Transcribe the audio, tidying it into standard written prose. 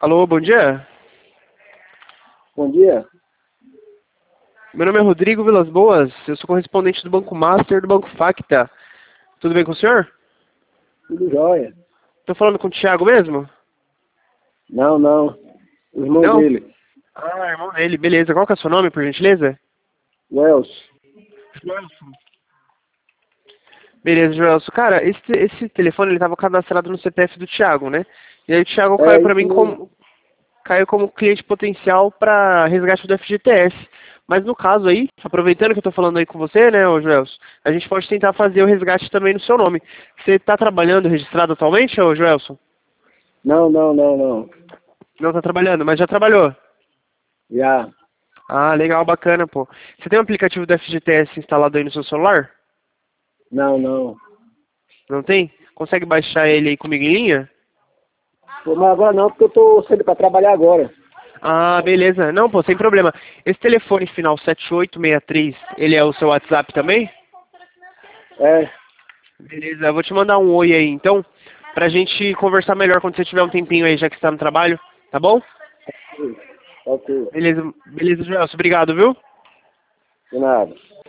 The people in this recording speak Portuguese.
Alô, bom dia. Bom dia. Meu nome é Rodrigo Vilas Boas, eu sou correspondente do Banco Master do Banco Facta. Tudo bem com o senhor? Tudo jóia? Tô falando com o Thiago mesmo? Não, não. O irmão Não? dele. Ah, irmão dele, beleza. Qual que é o seu nome, por gentileza? Wells. Beleza, Joelson. Cara, esse telefone ele tava cadastrado no CPF do Thiago, né? E aí o Thiago É caiu pra isso mim mesmo. como cliente potencial para resgate do FGTS. Mas no caso aí, aproveitando que eu tô falando aí com você, né, ô Joelson, a gente pode tentar fazer o resgate também no seu nome. Você tá trabalhando registrado atualmente, ô Joelson? Não, não, não, não. Não tá trabalhando, mas já trabalhou. Já. Ah, legal, bacana, pô. Você tem um aplicativo do FGTS instalado aí no seu celular? Não, não. Não tem? Consegue baixar ele aí comigo em linha? Pô, mas agora não, porque eu tô saindo pra trabalhar agora. Ah, beleza. Não, pô, sem problema. Esse telefone final 7863, ele é o seu WhatsApp também? É. Beleza, eu vou te mandar um oi aí então, pra gente conversar melhor quando você tiver um tempinho aí, já que você tá no trabalho, tá bom? Ok. Beleza, beleza, Joelson, obrigado, viu? De nada.